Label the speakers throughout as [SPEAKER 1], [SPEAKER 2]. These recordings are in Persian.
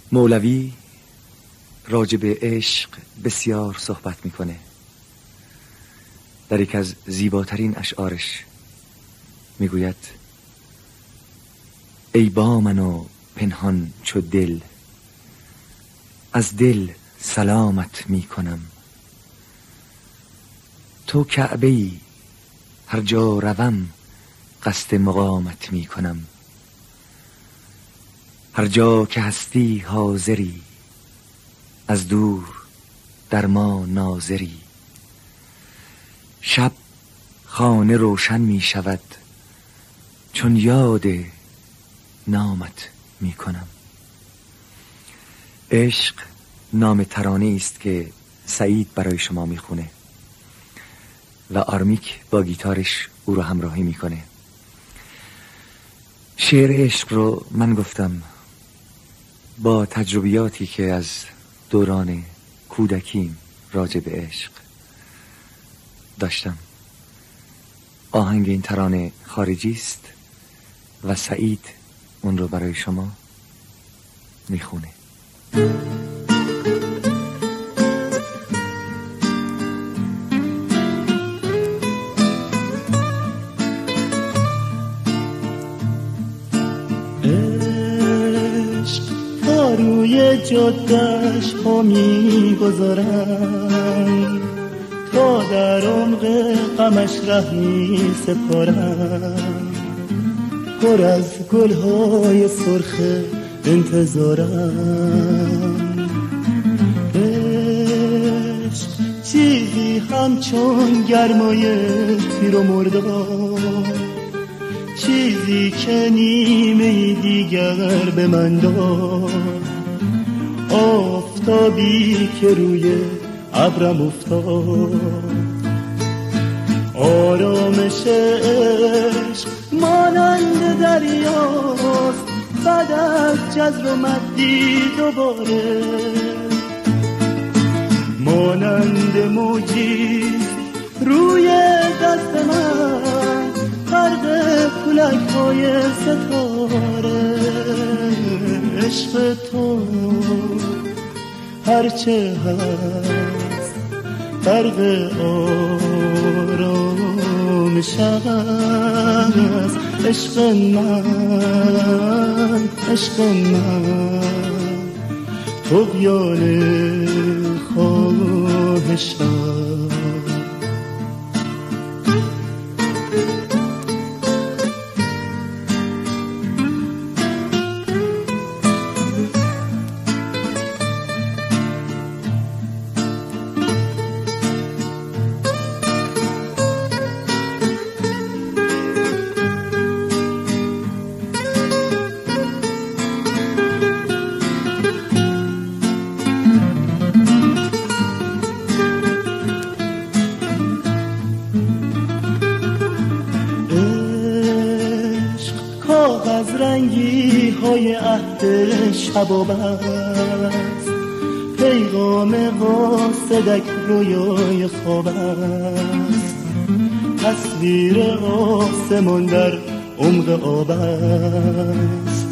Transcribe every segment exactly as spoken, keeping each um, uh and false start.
[SPEAKER 1] مولوی راجع به عشق بسیار صحبت میکنه. در یک از زیباترین اشعارش میگوید: ای با من و پنهان چو دل، از دل سلامت میکنم. تو کعبه‌ای هر جا روم قصد مقامت میکنم. هر جا که هستی حاضری، از دور در ما ناظری. شب خانه روشن می شود، چون یاد نامت می کنم. عشق نام ترانه است که سعید برای شما می خونه و آرمیک با گیتارش او رو همراهی می کنه. شعر عشق رو من گفتم با تجربیاتی که از دوران کودکیم راجع به عشق داشتم. آهنگ این ترانه خارجی است و سعید اون رو برای شما میخونه.
[SPEAKER 2] عشق تا روی جادش پا میگذارم، تا در عمق غمش ره می سپارم. پر از گلهای سرخ انتظارم. عشق چیزی همچون گرمای تیر و مردار، چیزی که نیمه دیگر به من داد. آفتابی که روی ابرم افتاد. آرامش عشق مانند دریاست، بعد از جزر و مدی دوباره. مانند موجی روی دست من، غرق فلک‌های ستاره. عشق تو هرچه هست غرق آرامش است. عشق من، عشق من، طغیان خواهش است. شباب است، پیغام قاصدک رویای خواب است. تصویر آسمان در عمق آب است.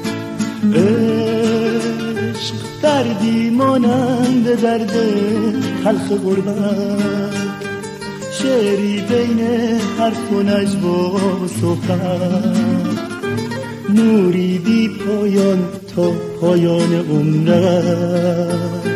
[SPEAKER 2] عشق دردی مانند درد تلخ غربت، شعری بین حرف و نجوا و صحبت. نوری بی پایان تا پایان عمرت.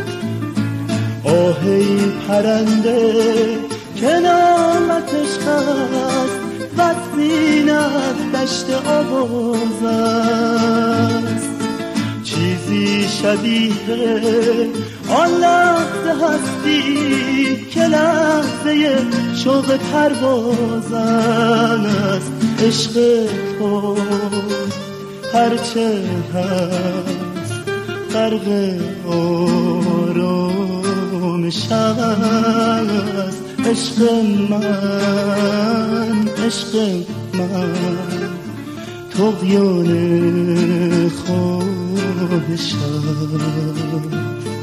[SPEAKER 2] آهی پرنده که نامتش هست، وصفین از دشت آواز است. چیزی شبیه آن لحظه هستی که لحظه شوق پرواز است. عشق تو هرچه هست غرق آرامش است. عشق من، عشق من، طغیان خواهش است.